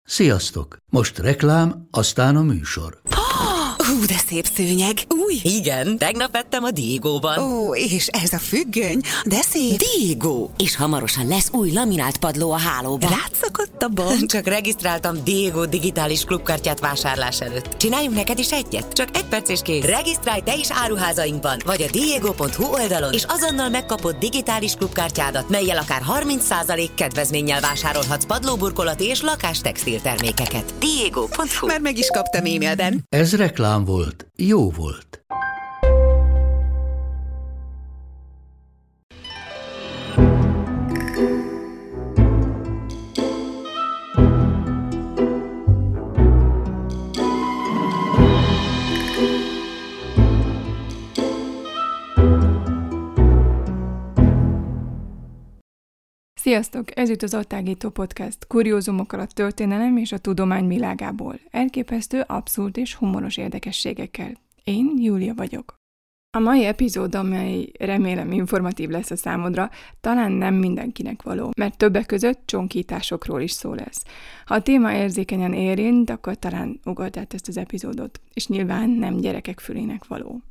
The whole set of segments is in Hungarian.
Sziasztok! Most reklám, aztán a műsor. De szép szőnyeg. Új? Igen, tegnap vettem a Diegóban. Ó, és ez a függöny, de szép. Diegó! És hamarosan lesz új laminált padló a hálóban. Rátszakadt a bank. Csak regisztráltam Diegó digitális klubkártyát vásárlás előtt. Csináljunk neked is egyet? Csak 1 perc és kész. Regisztrálj te is áruházainkban, vagy a diego.hu oldalon, és azonnal megkapod digitális klubkártyádat, mellyel akár 30% kedvezménnyel vásárolhatsz padlóburkolati és lakástextil termékeket. Diego.hu. Már meg is kaptam e-mailben. Ez reklám volt, jó volt. Sziasztok! Ez itt az Attágító Podcast, kuriózumokkal a történelem és a tudomány világából. Elképesztő, abszurd és humoros érdekességekkel. Én Júlia vagyok. A mai epizód, amely remélem informatív lesz a számodra, talán nem mindenkinek való, mert többek között csonkításokról is szó lesz. Ha a téma érzékenyen érint, akkor talán ugord át ezt az epizódot, és nyilván nem gyerekek fülének való.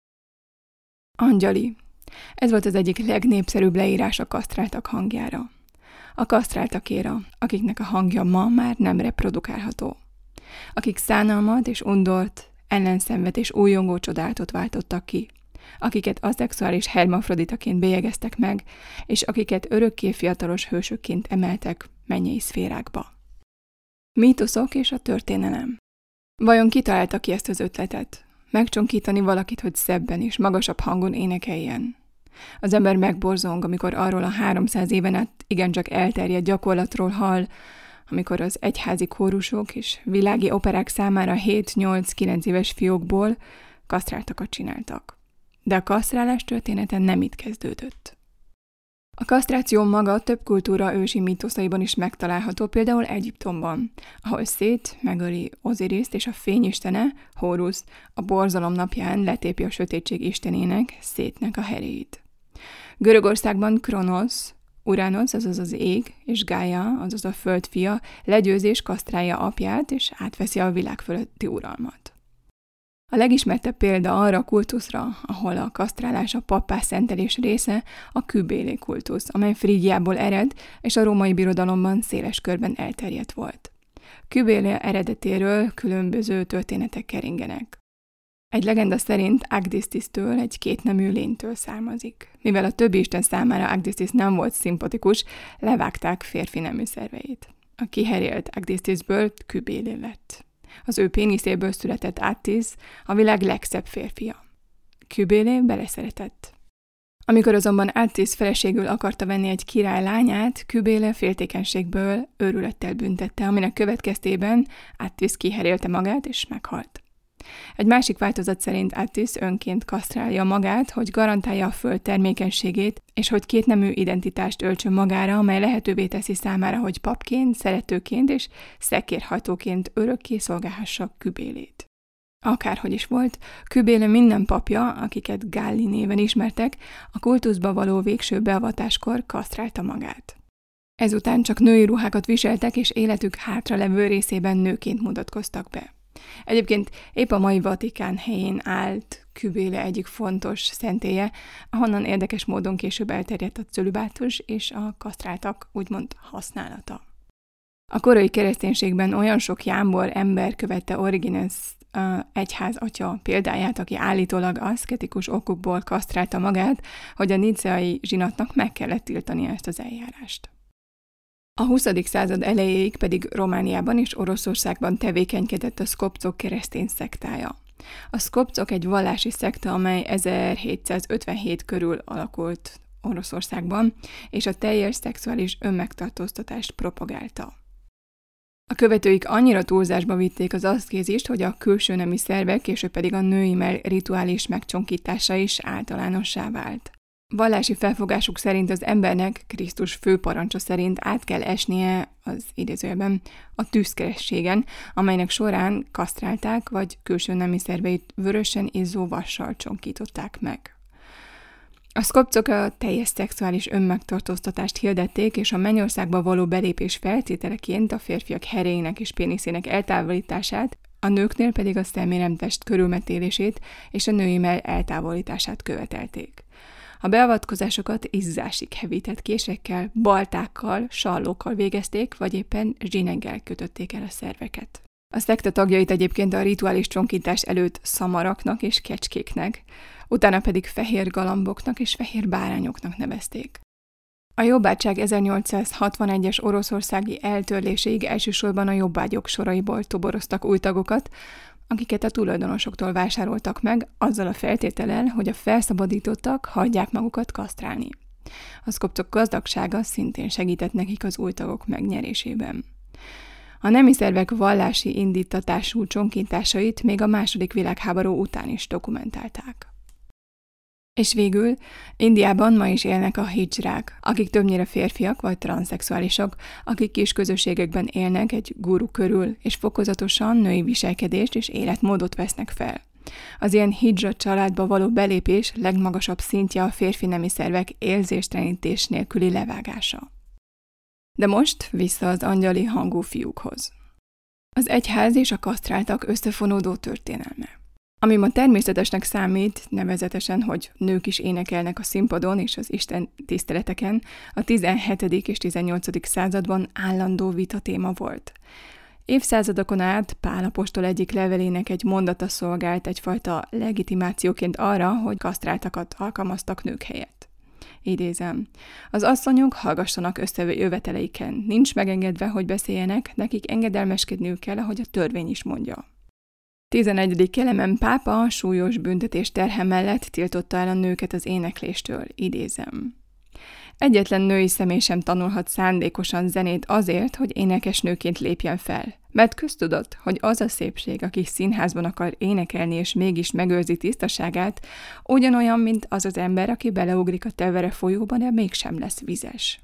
Angyali. Ez volt az egyik legnépszerűbb leírás a kasztráltak hangjára. A kasztráltakéra, akiknek a hangja ma már nem reprodukálható. Akik szánalmat és undort, ellenszenvet és újongó csodálatot váltottak ki. Akiket aszexuális hermafroditaként bélyegeztek meg, és akiket örökké fiatalos hősökként emeltek mennyei szférákba. Mítoszok és a történelem. Vajon ki találta ki ezt az ötletet? Megcsonkítani valakit, hogy szebben és magasabb hangon énekeljen. Az ember megborzong, amikor arról a 300 éven át igencsak elterjedt gyakorlatról hall, amikor az egyházi kórusok és világi operák számára 7-8-9 éves fiókból kasztráltakat csináltak. De a kasztrálás története nem itt kezdődött. A kasztráció maga több kultúra ősi mítoszaiban is megtalálható, például Egyiptomban, ahol Szét megöli Oziriszt és a fényistene, Hórusz, a borzalom napján letépi a sötétség istenének, Szétnek a heréit. Görögországban Kronosz, Uránosz, azaz az ég, és Gája, azaz a föld fia, legyőzi és kasztrálja apját, és átveszi a világ fölötti uralmat. A legismertebb példa arra a kultuszra, ahol a kasztrálás a pappá szentelés része, a Kybélé kultusz, amely Frígiából ered, és a római birodalomban széles körben elterjedt volt. Kybélé eredetéről különböző történetek keringenek. Egy legenda szerint Agdisztisztől, egy kétnemű lénytől származik. Mivel a többi isten számára Agdisztisz nem volt szimpatikus, levágták férfi nemű szerveit. A kiherélt Agdisztiszből Kybélé lett. Az ő péniszéből született Attisz, a világ legszebb férfia. Kybélé beleszeretett. Amikor azonban Attisz feleségül akarta venni egy király lányát, Kybélé féltékenységből őrülettel büntette, aminek következtében Attisz kiherélte magát és meghalt. Egy másik változat szerint Attisz önként kasztrálja magát, hogy garantálja a föld termékenységét, és hogy kétnemű identitást öltsön magára, amely lehetővé teszi számára, hogy papként, szeretőként és szekérhajtóként örökké szolgálhassa Kybélét. Akárhogy is volt, Kybélé minden papja, akiket Galli néven ismertek, a kultuszba való végső beavatáskor kasztrálta magát. Ezután csak női ruhákat viseltek, és életük hátralevő részében nőként mutatkoztak be. Egyébként épp a mai Vatikán helyén állt Kybélé egyik fontos szentélye, ahonnan érdekes módon később elterjedt a cölibátus és a kasztráltak úgymond használata. A korai kereszténységben olyan sok jámbor ember követte Origenes egyház atya példáját, aki állítólag aszketikus okokból kasztrálta magát, hogy a nicceai zsinatnak meg kellett tiltania ezt az eljárást. A 20. század elejéig pedig Romániában és Oroszországban tevékenykedett a szkopcok keresztény szektája. A szkopcok egy vallási szekta, amely 1757 körül alakult Oroszországban, és a teljes szexuális önmegtartóztatást propagálta. A követőik annyira túlzásba vitték az aszkézist, hogy a külső nemi szervek, később pedig a női mell rituális megcsonkítása is általánossá vált. Vallási felfogásuk szerint az embernek Krisztus főparancsa szerint át kell esnie az idézőjelben a tűzkerességen, amelynek során kasztrálták vagy külső nemi szerveit vörösen izzó vassal csonkították meg. A szkopcok a teljes szexuális önmegtartóztatást hirdették, és a mennyországba való belépés feltételeként a férfiak herének és péniszének eltávolítását, a nőknél pedig a szeméremtest körülmetélését és a női mell eltávolítását követelték. A beavatkozásokat izzásig hevített késekkel, baltákkal, sallókkal végezték, vagy éppen zsineggel kötötték el a szerveket. A szekta tagjait egyébként a rituális csonkítás előtt szamaraknak és kecskéknek, utána pedig fehér galamboknak és fehér bárányoknak nevezték. A jobbágyság 1861-es oroszországi eltörléséig elsősorban a jobbágyok soraiból toboroztak új tagokat, akiket a tulajdonosoktól vásároltak meg, azzal a feltétellel, hogy a felszabadítottak hagyják magukat kasztrálni. A szkopcok gazdagsága szintén segített nekik az új tagok megnyerésében. A nemi szervek vallási indítatású csonkintásait még a II. Világháború után is dokumentálták. És végül Indiában ma is élnek a hidzsrák, akik többnyire férfiak vagy transzexuálisok, akik kis közösségekben élnek egy guru körül, és fokozatosan női viselkedést és életmódot vesznek fel. Az ilyen hidzsa családba való belépés legmagasabb szintje a férfi nemi szervek érzéstelenítés nélküli levágása. De most vissza az angyali hangú fiúkhoz. Az egyház és a kasztráltak összefonódó történelme. Ami ma természetesnek számít, nevezetesen, hogy nők is énekelnek a színpadon és az Isten tiszteleteken, a 17. és 18. században állandó vita téma volt. Évszázadokon át Pál apostol egyik levelének egy mondata szolgált egyfajta legitimációként arra, hogy kasztráltakat alkalmaztak nők helyett. Idézem. Az asszonyok hallgassanak összejöveteleiken, nincs megengedve, hogy beszéljenek, nekik engedelmeskedniük kell, ahogy a törvény is mondja. 11. Kelemen pápa súlyos büntetés terhe mellett tiltotta el a nőket az énekléstől, idézem. Egyetlen női személy sem tanulhat szándékosan zenét azért, hogy énekesnőként lépjen fel. Mert köztudott, hogy az a szépség, aki színházban akar énekelni és mégis megőrzi tisztaságát, ugyanolyan, mint az az ember, aki beleugrik a Tevere folyóban, de mégsem lesz vizes.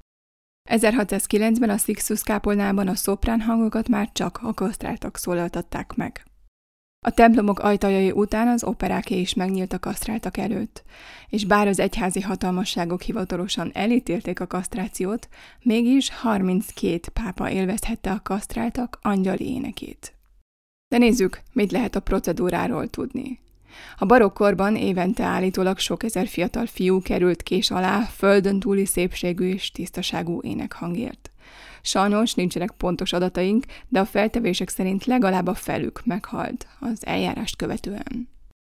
1609-ben a Sixtus kápolnában a szoprán hangokat már csak a kasztráltak szólaltatták meg. A templomok ajtajai után az operáké is megnyílt a kasztráltak előtt, és bár az egyházi hatalmasságok hivatalosan elítélték a kasztrációt, mégis 32 pápa élvezhette a kasztráltak angyali énekét. De nézzük, mit lehet a procedúráról tudni. A barokk korban évente állítólag sok ezer fiatal fiú került kés alá földön túli szépségű és tisztaságú énekhangért. Sajnos nincsenek pontos adataink, de a feltevések szerint legalább a felük meghalt az eljárást követően.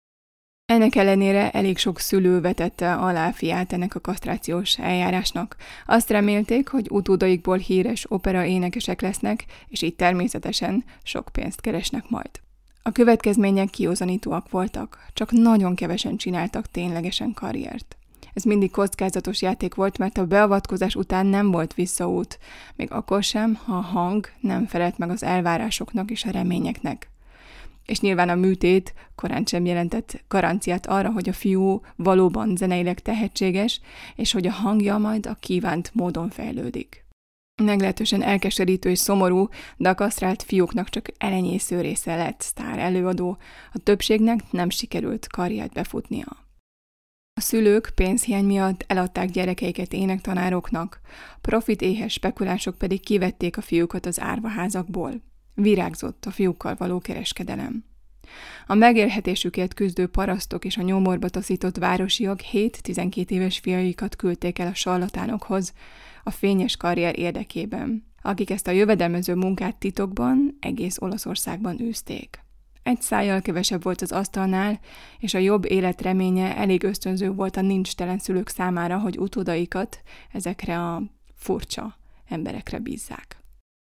Ennek ellenére elég sok szülő vetette alá fiát ennek a kasztrációs eljárásnak. Azt remélték, hogy utódaikból híres opera énekesek lesznek, és így természetesen sok pénzt keresnek majd. A következmények kiózanítóak voltak, csak nagyon kevesen csináltak ténylegesen karriert. Ez mindig kockázatos játék volt, mert a beavatkozás után nem volt visszaút, még akkor sem, ha a hang nem felelt meg az elvárásoknak és a reményeknek. És nyilván a műtét korán sem jelentett garanciát arra, hogy a fiú valóban zeneileg tehetséges, és hogy a hangja majd a kívánt módon fejlődik. Meglehetősen elkeserítő és szomorú, de a kasztrált fiúknak csak elenyésző része lett sztár előadó, a többségnek nem sikerült karriert befutnia. A szülők pénzhiány miatt eladták gyerekeiket énektanároknak, profitéhes spekulánsok pedig kivették a fiúkat az árvaházakból. Virágzott a fiúkkal való kereskedelem. A megélhetésükért küzdő parasztok és a nyomorba taszított városiak 7-12 éves fiaikat küldték el a sarlatánokhoz a fényes karrier érdekében, akik ezt a jövedelmező munkát titokban egész Olaszországban űzték. Egy szájjal kevesebb volt az asztalnál, és a jobb élet reménye elég ösztönző volt a nincstelen szülők számára, hogy utódaikat ezekre a furcsa emberekre bízzák.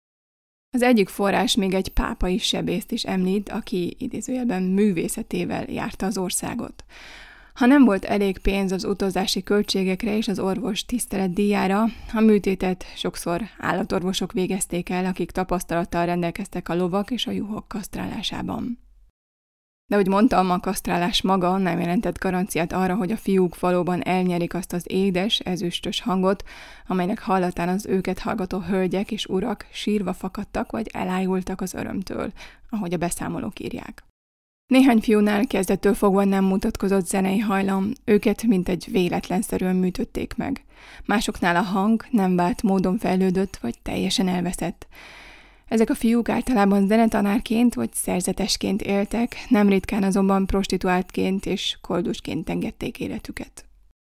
Az egyik forrás még egy pápai sebészt is említ, aki idézőjelben művészetével járta az országot. Ha nem volt elég pénz az utazási költségekre és az orvos tiszteletdíjára, a műtétet sokszor állatorvosok végezték el, akik tapasztalattal rendelkeztek a lovak és a juhok kasztrálásában. De ahogy mondtam, a kasztrálás maga nem jelentett garanciát arra, hogy a fiúk valóban elnyerik azt az édes, ezüstös hangot, amelynek hallatán az őket hallgató hölgyek és urak sírva fakadtak vagy elájultak az örömtől, ahogy a beszámolók írják. Néhány fiúnál kezdettől fogva nem mutatkozott zenei hajlam, őket mintegy véletlenszerűen műtötték meg. Másoknál a hang nem vált módon fejlődött vagy teljesen elveszett. Ezek a fiúk általában zenetanárként vagy szerzetesként éltek, nem ritkán azonban prostituáltként és koldusként engedték életüket.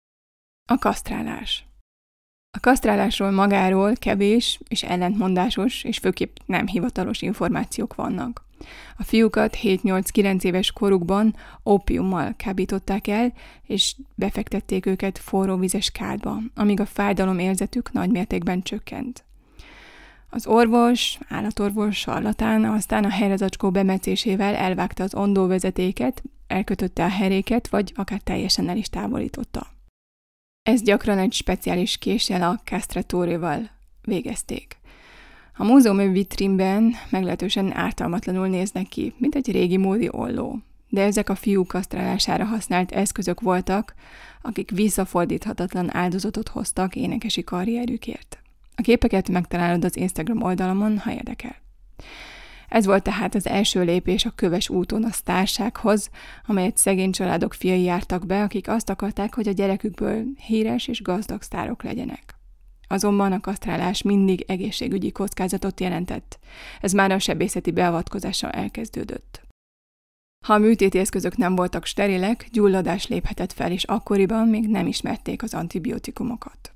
A kasztrálás. A kasztrálásról magáról kevés és ellentmondásos és főképp nem hivatalos információk vannak. A fiúkat 7-8-9 éves korukban ópiummal kábították el, és befektették őket forróvizes kádba, amíg a fájdalomérzetük nagymértékben csökkent. Az orvos, állatorvos, sarlatán aztán a helyrezacskó bemetszésével elvágta az ondóvezetéket, elkötötte a heréket, vagy akár teljesen el is távolította. Ezt gyakran egy speciális késsel, a castratórival végezték. A múzeumi vitrínben meglehetősen ártalmatlanul néznek ki, mint egy régi módi olló. De ezek a fiúk kasztrálására használt eszközök voltak, akik visszafordíthatatlan áldozatot hoztak énekesi karrierükért. A képeket megtalálod az Instagram oldalamon, ha érdekel. Ez volt tehát az első lépés a köves úton a sztársághoz, amelyet szegény családok fiai jártak be, akik azt akarták, hogy a gyerekükből híres és gazdag sztárok legyenek. Azonban a kasztrálás mindig egészségügyi kockázatot jelentett. Ez már a sebészeti beavatkozással elkezdődött. Ha a műtéti eszközök nem voltak sterilek, gyulladás léphetett fel, és akkoriban még nem ismerték az antibiotikumokat.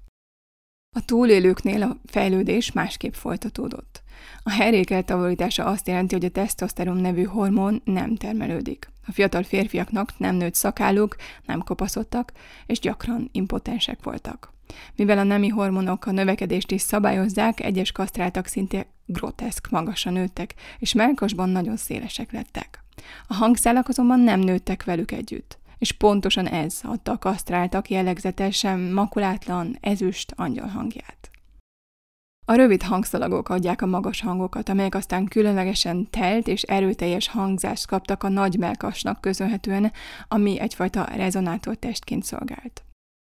A túlélőknél a fejlődés másképp folytatódott. A herék eltávolítása azt jelenti, hogy a tesztoszteron nevű hormon nem termelődik. A fiatal férfiaknak nem nőtt szakálluk, nem kopaszodtak, és gyakran impotensek voltak. Mivel a nemi hormonok a növekedést is szabályozzák, egyes kasztráltak szinte groteszk magasan nőttek, és mellkasban nagyon szélesek lettek. A hangszálak azonban nem nőttek velük együtt, és pontosan ez adta a kasztráltak jellegzetesen makulátlan, ezüst angyalhangját. A rövid hangszalagok adják a magas hangokat, amelyek aztán különlegesen telt és erőteljes hangzást kaptak a nagy mellkasnak köszönhetően, ami egyfajta rezonátortestként szolgált.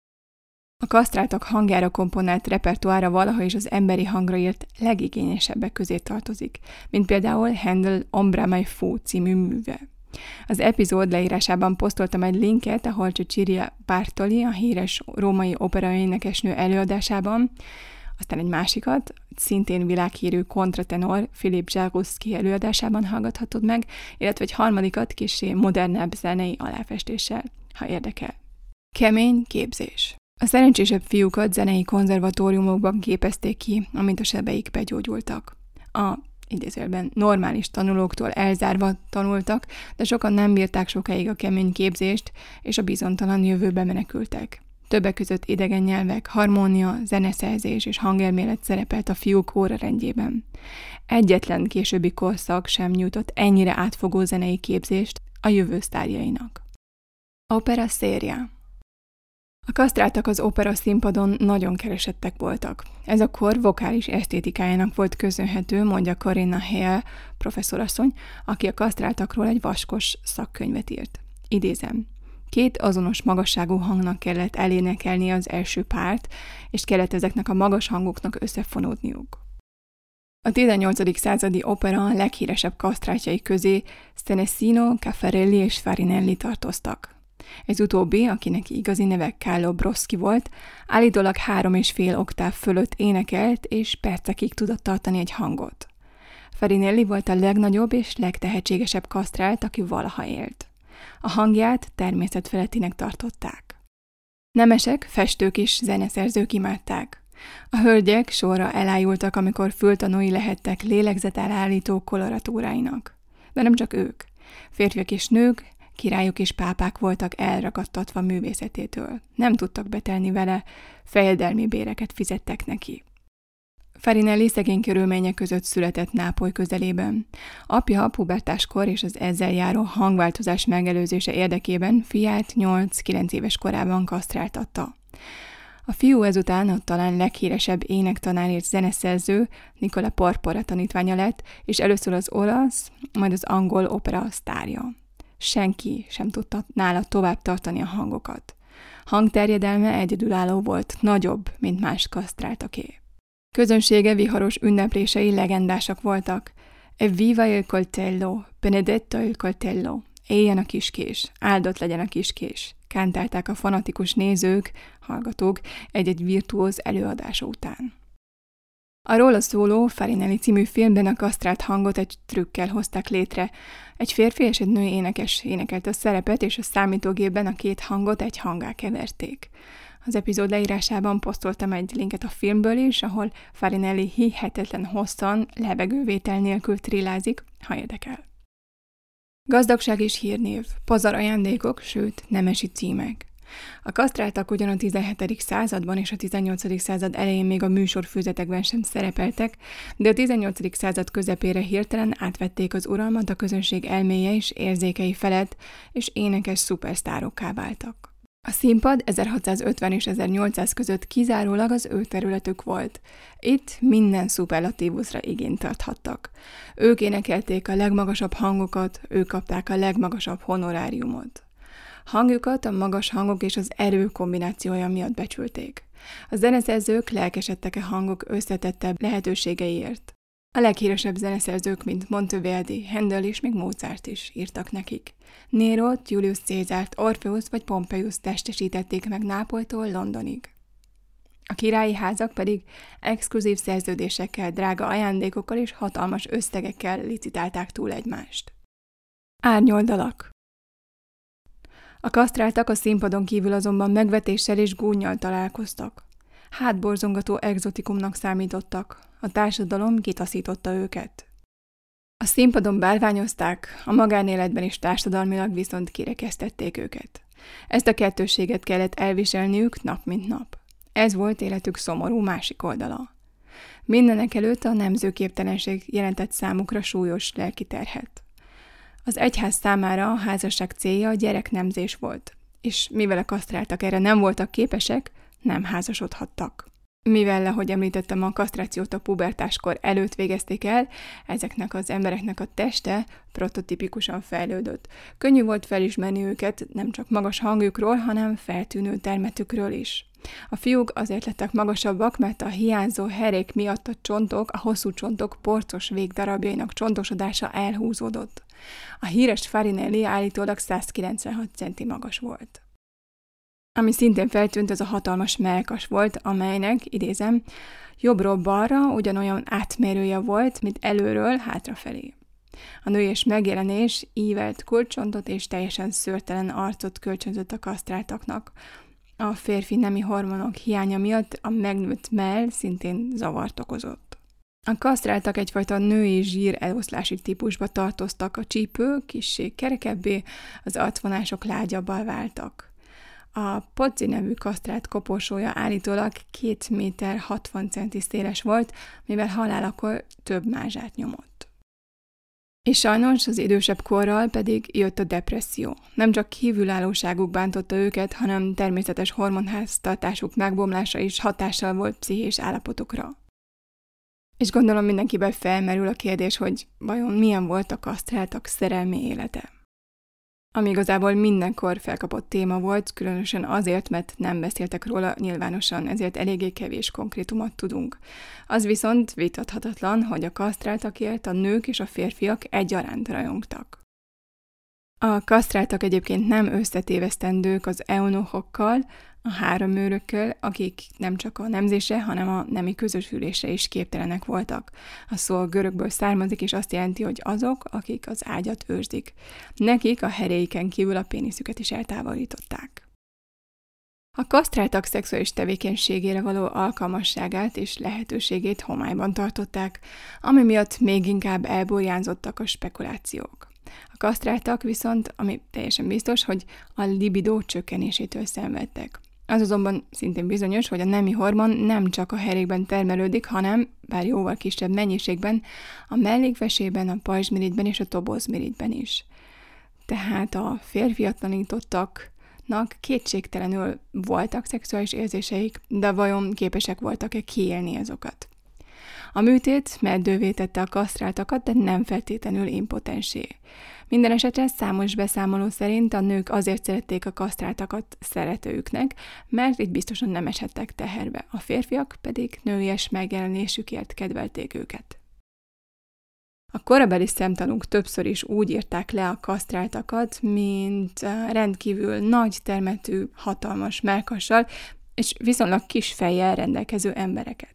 A kasztráltak hangjára komponált repertoára valaha is az emberi hangra írt legigényesebbek közé tartozik, mint például Handel Ombra mai fu című műve. Az epizód leírásában posztoltam egy linket, ahol Cecilia Bartoli, a híres római operaénekesnő előadásában, aztán egy másikat, szintén világhírű kontratenor Philip Jaruszki előadásában hallgathatod meg, illetve egy harmadikat kissé modernebb zenei aláfestéssel, ha érdekel. Kemény képzés. A szerencsésebb fiúkat zenei konzervatóriumokban képezték ki, amint a sebeik begyógyultak. A idézőjelben normális tanulóktól elzárva tanultak, de sokan nem bírták sokáig a kemény képzést, és a bizonytalan jövőbe menekültek. Többek között idegen nyelvek, harmónia, zeneszerzés és hangelmélet szerepelt a fiúk órarendjében. Egyetlen későbbi korszak sem nyújtott ennyire átfogó zenei képzést a jövő sztárjainak. Opera seria. A kasztráltak az opera színpadon nagyon keresettek voltak. Ez a kor vokális esztétikájának volt köszönhető, mondja Corinna Hale professzorasszony, aki a kasztráltakról egy vaskos szakkönyvet írt. Idézem. 2 azonos magasságú hangnak kellett elénekelni az első párt, és kellett ezeknek a magas hangoknak összefonódniuk. A 18. századi opera leghíresebb kasztráltjai közé Senesino, Caffarelli és Farinelli tartoztak. Ez utóbbi, akinek igazi neve Carlo Broschi volt, állítólag 3,5 oktáv fölött énekelt, és percekig tudott tartani egy hangot. Farinelli volt a legnagyobb és legtehetségesebb kasztrált, aki valaha élt. A hangját természetfelettinek tartották. Nemesek, festők és zeneszerzők imádták. A hölgyek sorra elájultak, amikor fültanúi lehettek lélegzetelállító koloratúráinak. De nem csak ők. Férfiak és nők, királyok és pápák voltak elragadtatva művészetétől. Nem tudtak betelni vele, fejedelmi béreket fizettek neki. Farinelli szegény körülmények között született Nápoly közelében. Apja a pubertáskor és az ezzel járó hangváltozás megelőzése érdekében fiát 8-9 éves korában kasztráltatta. A fiú ezután a talán leghíresebb énektanár és zeneszerző Nicola Porpora tanítványa lett, és először az olasz, majd az angol opera sztárja. Senki sem tudta nála tovább tartani a hangokat. Hangterjedelme egyedülálló volt, nagyobb, mint más kasztráltaké. Közönsége viharos ünneplései legendásak voltak. Evviva il coltello, Benedetto il coltello, Éljen a kiskés, áldott legyen a kiskés, kántálták a fanatikus nézők, hallgatók egy-egy virtuóz előadása után. A róla szóló Farinelli című filmben a kasztrált hangot egy trükkel hozták létre. Egy férfi és egy női énekes énekelt a szerepet, és a számítógépben a két hangot egy hanggá keverték. Az epizód leírásában posztoltam egy linket a filmből is, ahol Farinelli hihetetlen hosszan, levegővétel nélkül trillázik, ha érdekel. Gazdagság és hírnév, pazar ajándékok, sőt, nemesi címek. A kasztráltak ugyan a 17. században és a 18. század elején még a műsorfüzetekben sem szerepeltek, de a 18. század közepére hirtelen átvették az uralmat a közönség elméje és érzékei felett, és énekes szupersztárokká váltak. A színpad 1650 és 1800 között kizárólag az ő területük volt. Itt minden szuperlatívuszra igényt tarthattak. Ők énekelték a legmagasabb hangokat, ők kapták a legmagasabb honoráriumot. Hangjukat a magas hangok és az erő kombinációja miatt becsülték. A zeneszerzők lelkesedtek a hangok összetettebb lehetőségeiért. A leghíresebb zeneszerzők, mint Monteverdi, Handel és még Mozart is írtak nekik. Nérót, Julius Cézárt, Orpheuszt vagy Pompeiuszt testesítették meg Nápolytól Londonig. A királyi házak pedig exkluzív szerződésekkel, drága ajándékokkal és hatalmas összegekkel licitálták túl egymást. Árnyoldalak. A kasztráltak a színpadon kívül azonban megvetéssel és gúnnyal találkoztak. Hátborzongató egzotikumnak számítottak, a társadalom kitaszította őket. A színpadon bálványozták, a magánéletben is társadalmilag viszont kirekesztették őket. Ezt a kettősséget kellett elviselniük nap mint nap. Ez volt életük szomorú másik oldala. Mindenekelőtt a nemzőképtelenség jelentett számukra súlyos lelki terhet. Az egyház számára a házasság célja a gyereknemzés volt, és mivel a kasztráltak erre nem voltak képesek, nem házasodhattak. Mivel, ahogy említettem, a kasztrációt a pubertáskor előtt végezték el, ezeknek az embereknek a teste prototipikusan fejlődött. Könnyű volt felismerni őket nem csak magas hangjukról, hanem feltűnő termetükről is. A fiúk azért lettek magasabbak, mert a hiányzó herék miatt a csontok, a hosszú csontok porcos végdarabjainak csontosodása elhúzódott. A híres Farinelli állítólag 196 centi magas volt. Ami szintén feltűnt, az a hatalmas mellkas volt, amelynek, idézem, jobbról balra ugyanolyan átmérője volt, mint előről hátrafelé. A nőies megjelenés ívelt kulcsontot és teljesen szőrtelen arcot kölcsönzött a kasztráltaknak. A férfi nemi hormonok hiánya miatt a megnőtt mell szintén zavart okozott. A kasztráltak egyfajta női zsír eloszlási típusba tartoztak, a csípő kissé kerekebbé, az arcvonások lágyabbá váltak. A Pozzi nevű kasztrált koporsója állítólag 2 méter 60 centi széles volt, mivel halálakor több mázsát nyomott. És sajnos az idősebb korral pedig jött a depresszió. Nem csak kívülállóságuk bántotta őket, hanem természetes hormonháztartásuk megbomlása is hatással volt pszichés állapotokra. És gondolom mindenkiben felmerül a kérdés, hogy vajon milyen volt a kasztráltak szerelmi élete. Ami igazából mindenkor felkapott téma volt, különösen azért, mert nem beszéltek róla nyilvánosan, ezért eléggé kevés konkrétumot tudunk. Az viszont vitathatatlan, hogy a kasztráltakért a nők és a férfiak egyaránt rajongtak. A kasztráltak egyébként nem összetévesztendők az eunuchokkal, a háromőrökkel, akik nem csak a nemzésre, hanem a nemi közösülésre is képtelenek voltak. A szó a görögből származik, és azt jelenti, hogy azok, akik az ágyat őrzik. Nekik a heréiken kívül a péniszüket is eltávolították. A kasztráltak szexuális tevékenységére való alkalmasságát és lehetőségét homályban tartották, ami miatt még inkább elburjánzottak a spekulációk. A kasztráltak viszont, ami teljesen biztos, hogy a libidó csökkenésétől szenvedtek. Az azonban szintén bizonyos, hogy a nemi hormon nem csak a herékben termelődik, hanem, bár jóval kisebb mennyiségben, a mellékvesében, a pajzsmirigyben és a tobozmirigyben is. Tehát a férfiatlanítottaknak kétségtelenül voltak szexuális érzéseik, de vajon képesek voltak-e kiélni azokat? A műtét meddővé tette a kasztráltakat, de nem feltétlenül impotensé. Minden esetre számos beszámoló szerint a nők azért szerették a kasztráltakat szeretőjüknek, mert így biztosan nem eshettek teherbe, a férfiak pedig nőies megjelenésükért kedvelték őket. A korabeli szemtanúk többször is úgy írták le a kasztráltakat, mint rendkívül nagy termetű, hatalmas mellkassal és viszonylag kis fejjel rendelkező embereket.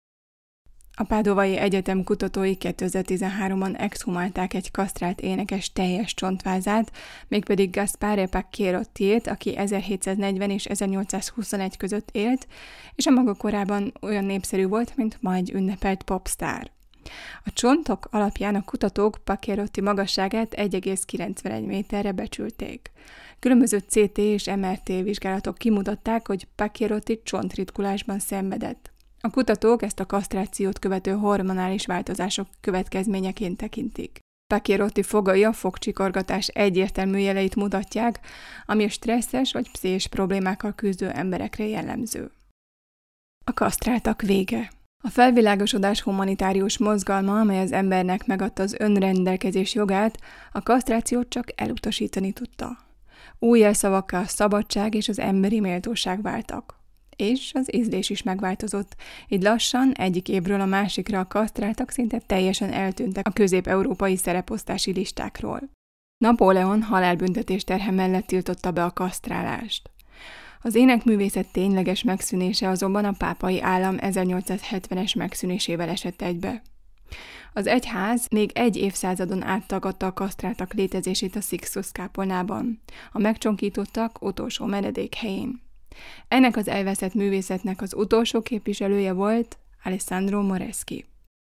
A Pádovai Egyetem kutatói 2013-ban exhumálták egy kasztrált énekes teljes csontvázát, mégpedig Gaspare Pacchierottiét, aki 1740 és 1821 között élt, és a maga korában olyan népszerű volt, mint ma egy ünnepelt popstar. A csontok alapján a kutatók Pacchierotti magasságát 1,91 méterre becsülték. Különböző CT és MRT vizsgálatok kimutatták, hogy Pacchierotti csontritkulásban szenvedett. A kutatók ezt a kasztrációt követő hormonális változások következményeként tekintik. Pacchierotti fogai a fogcsikorgatás egyértelmű jeleit mutatják, ami a stresszes vagy pszichés problémákkal küzdő emberekre jellemző. A kasztráltak vége. A felvilágosodás humanitárius mozgalma, amely az embernek megadta az önrendelkezés jogát, a kasztrációt csak elutasítani tudta. Új jelszavakkal a szabadság és az emberi méltóság váltak. És az ízlés is megváltozott, így lassan egyik évről a másikra a kasztráltak szinte teljesen eltűntek a közép-európai szereposztási listákról. Napóleon halálbüntetés terhe mellett tiltotta be a kasztrálást. Az énekművészet tényleges megszűnése azonban a pápai állam 1870-es megszűnésével esett egybe. Az egyház még egy évszázadon át tagadta a kasztráltak létezését a Sixtus-kápolnában, a megcsonkítottak utolsó menedék helyén. Ennek az elveszett művészetnek az utolsó képviselője volt Alessandro Moreschi.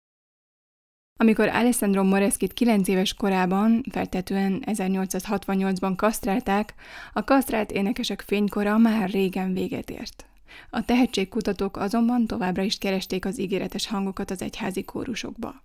Amikor Alessandro Moreskit 9 éves korában, feltetően 1868-ban kasztrálták, a kasztrált énekesek fénykora már régen véget ért. A tehetségkutatók azonban továbbra is keresték az ígéretes hangokat az egyházi kórusokba.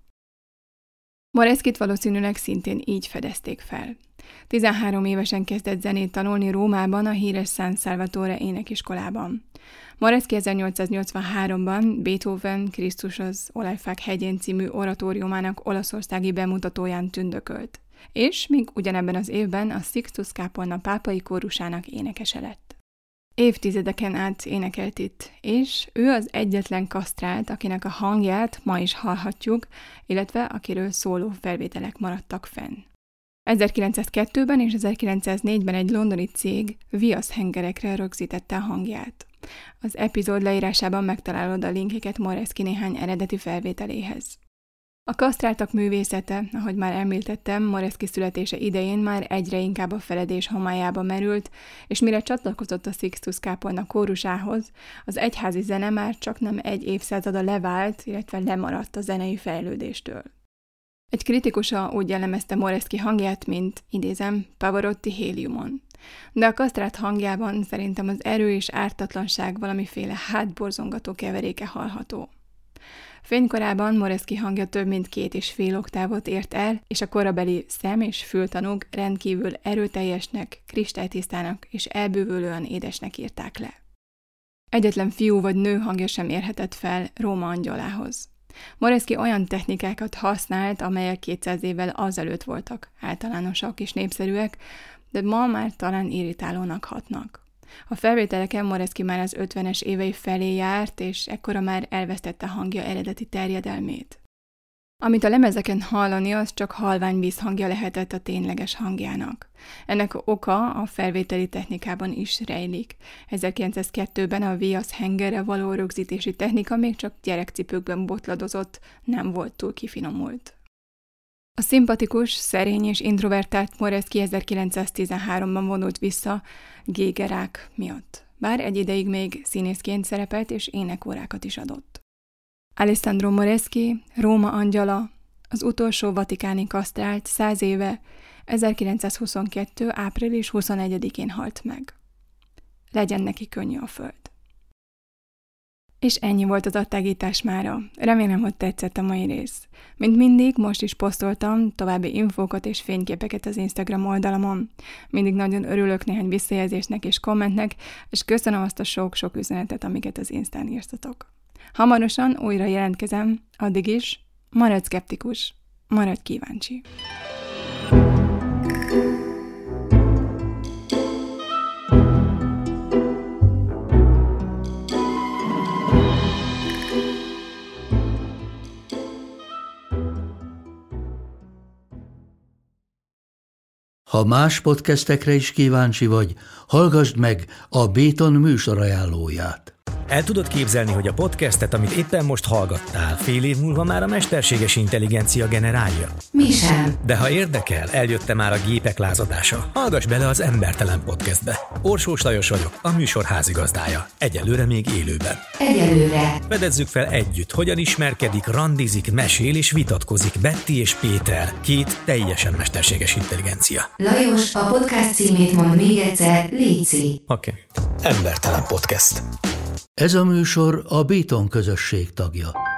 Moreskit valószínűleg szintén így fedezték fel. 13 évesen kezdett zenét tanulni Rómában a híres San Salvatore énekiskolában. Moreschi 1883-ban Beethoven Krisztus az Olajfák hegyén című oratóriumának olaszországi bemutatóján tündökölt, és még ugyanebben az évben a Sixtus-kápolna pápai kórusának énekese lett. Évtizedeken át énekelt itt, és ő az egyetlen kasztrált, akinek a hangját ma is hallhatjuk, illetve akiről szóló felvételek maradtak fenn. 1902-ben és 1904-ben egy londoni cég viaszhengerekre rögzítette a hangját. Az epizód leírásában megtalálod a linkeket Moreschi néhány eredeti felvételéhez. A kasztráltak művészete, ahogy már említettem, Moreschi születése idején már egyre inkább a feledés homályába merült, és mire csatlakozott a Sixtus-kápolna kórusához, az egyházi zene már csak nem egy évszázada levált, illetve lemaradt a zenei fejlődéstől. Egy kritikusa úgy jellemezte Moreschi hangját, mint, idézem, Pavarotti héliumon. De a kasztrált hangjában szerintem az erő és ártatlanság valamiféle hátborzongató keveréke hallható. Fénykorában Moreschi hangja több mint 2,5 oktávot ért el, és a korabeli szem- és fültanúk rendkívül erőteljesnek, kristálytisztának és elbűvölően édesnek írták le. Egyetlen fiú vagy nő hangja sem érhetett fel Róma angyalához. Moreschi olyan technikákat használt, amelyek 200 évvel azelőtt voltak általánosak és népszerűek, de ma már talán irritálónak hatnak. A felvételeken Moreschi már az 50-es évei felé járt, és ekkora már elvesztette hangja eredeti terjedelmét. Amit a lemezeken hallani, az csak halvány vízhangja lehetett a tényleges hangjának. Ennek oka a felvételi technikában is rejlik. 1902-ben a viaszhengerre való rögzítési technika még csak gyerekcipőkben botladozott, nem volt túl kifinomult. A szimpatikus, szerény és introvertált Moreschi 1913-ban vonult vissza gégerák miatt, bár egy ideig még színészként szerepelt és énekórákat is adott. Alessandro Moreschi, Róma angyala, az utolsó vatikáni kasztrált 100 éve, 1922. április 21-én halt meg. Legyen neki könnyű a föld. És ennyi volt az adtágítás mára. Remélem, hogy tetszett a mai rész. Mint mindig, most is posztoltam további infókat és fényképeket az Instagram oldalamon. Mindig nagyon örülök néhány visszajelzésnek és kommentnek, és köszönöm azt a sok-sok üzenetet, amiket az Instán írtatok. Hamarosan újra jelentkezem, addig is maradj szkeptikus, maradj kíváncsi. Ha más podcastekre is kíváncsi vagy, hallgassd meg a Béton műsor ajánlóját. El tudod képzelni, hogy a podcastet, amit éppen most hallgattál, fél év múlva már a mesterséges intelligencia generálja? Mi sem. De ha érdekel, eljött már a gépek lázadása. Hallgass bele az Embertelen Podcastbe. Orsós Lajos vagyok, a műsor házigazdája. Egyelőre még élőben. Egyelőre. Fedezzük fel együtt, hogyan ismerkedik, randizik, mesél és vitatkozik Betty és Péter, két teljesen mesterséges intelligencia. Lajos, a podcast címét mond még egyszer, léci. Oké. Embertelen Podcast. Ez a műsor a Béton közösség tagja.